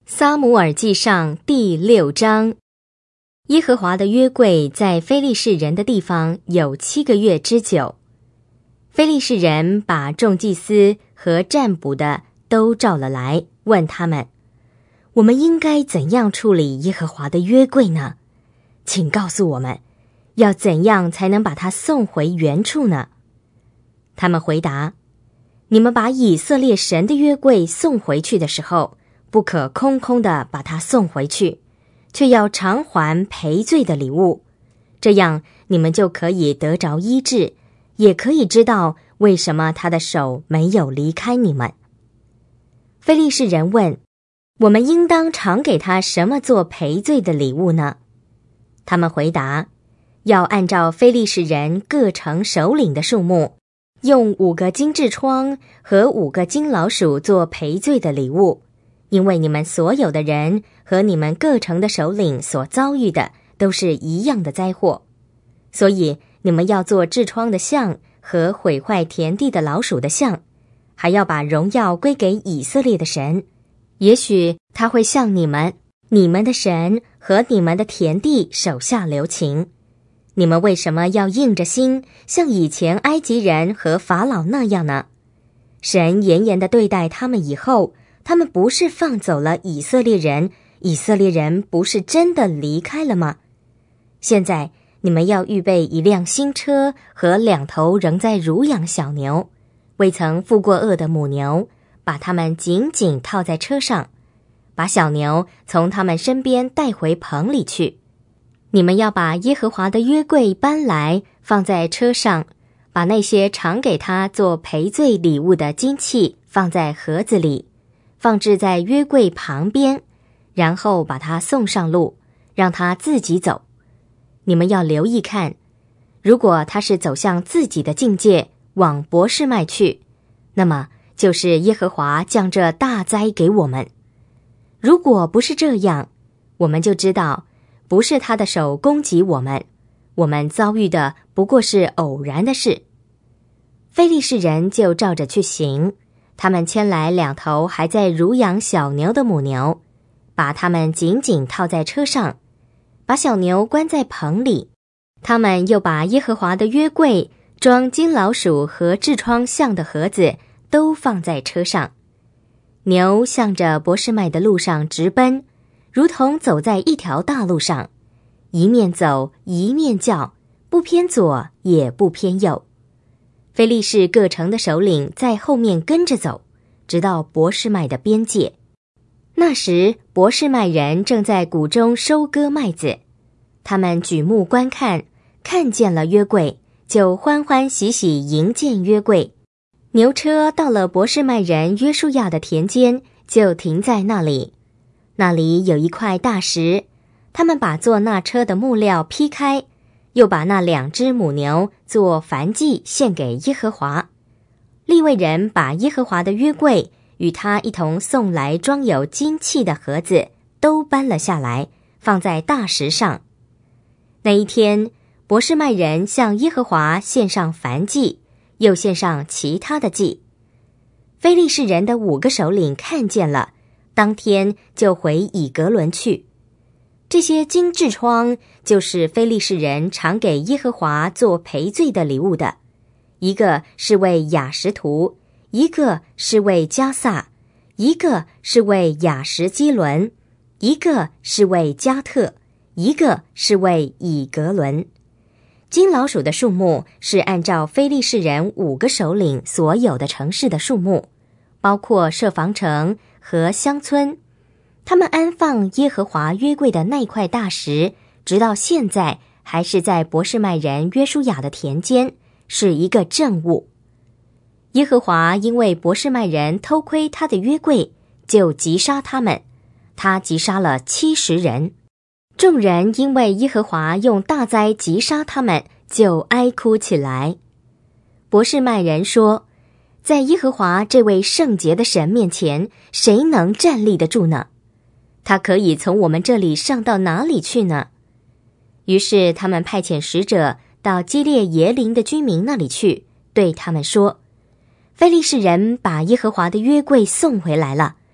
撒母耳记上第6章。耶和华的约柜在非利士人的地方有7个月之久。非利士人把众祭司和占卜的都召了来，问他们：我们应该怎样处理耶和华的约柜呢？请告诉我们，要怎样才能把它送回原处呢？他们回答：你们把以色列神的约柜送回去的时候，不可空空地把它送回去，却要偿还赔罪的礼物，这样你们就可以得着医治，也可以知道为什么他的手没有离开你们。非利士人问：我们应当偿给他什么做赔罪的礼物呢？他们回答：要按照非利士人各城首领的数目，用5个金痔疮和5个金老鼠做赔罪的礼物，因为你们所有的人和你们各城的首领所遭遇的都是一样的灾祸，所以你们要做痔疮的像和毁坏田地的老鼠的像，还要把荣耀归给以色列的神。也许他会向你们的神和你们的田地手下留情。你们为什么要硬着心，像以前埃及人和法老那样呢？神严严地对待他们以后，他们不是放走了以色列人，以色列人不是真的离开了吗？现在你们要预备1辆新车和2头仍在乳养小牛，未曾负过轭的母牛，把它们紧紧套在车上，把小牛从他们身边带回棚里去。你们要把耶和华的约柜搬来，放在车上，把那些常给他做赔罪礼物的金器放在盒子里，放置在约柜旁边，然后把他送上路，让他自己走。你们要留意看，如果他是走向自己的境界，往伯示麦去，那么就是耶和华降这大灾给我们。如果不是这样，我们就知道不是他的手攻击我们，我们遭遇的不过是偶然的事。非利士人就照着去行，他们牵来2头还在乳养小牛的母牛，把它们紧紧套在车上，把小牛关在棚里。他们又把耶和华的约柜装金老鼠和痔疮像的盒子都放在车上。牛向着伯示麦的路上直奔，如同走在一条大路上，一面走一面叫，不偏左也不偏右。非利士各城的首领在后面跟着走，直到伯示麦的边界。那时伯示麦人正在谷中收割麦子，他们举目观看，看见了约柜，就欢欢喜喜迎见约柜。牛车到了伯示麦人约书亚的田间，就停在那里。那里有一块大石，他们把做那车的木料劈开，又把那2只母牛做燔祭献给耶和华。利未人把耶和华的约柜与他一同送来装有金器的盒子都搬了下来，放在大石上。那一天，伯示麦人向耶和华献上燔祭，又献上其他的祭。非利士人的5个首领看见了，当天就回以革伦去。这些金痔疮就是非利士人常给耶和华做赔罪的礼物的，一个是为亚实图，一个是为加萨，一个是为亚实基伦，一个是为加特，一个是为以革伦。金老鼠的数目是按照非利士人5个首领所有的城市的数目，包括设防城和乡村。他们安放耶和华约柜的那块大石，直到现在还是在伯示麦人约书亚的田间，是一个证物。耶和华因为伯示麦人偷窥他的约柜，就击杀他们，他击杀了70人。众人因为耶和华用大灾击杀他们，就哀哭起来。伯示麦人说：在耶和华这位圣洁的神面前，谁能站立得住呢？他可以从我们这里上到哪里去呢？于是他们派遣使者到基列耶琳的居民那里去，对他们说：非利士人把耶和华的约柜送回来了，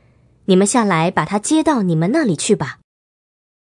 你们下来把他接到你们那里去吧。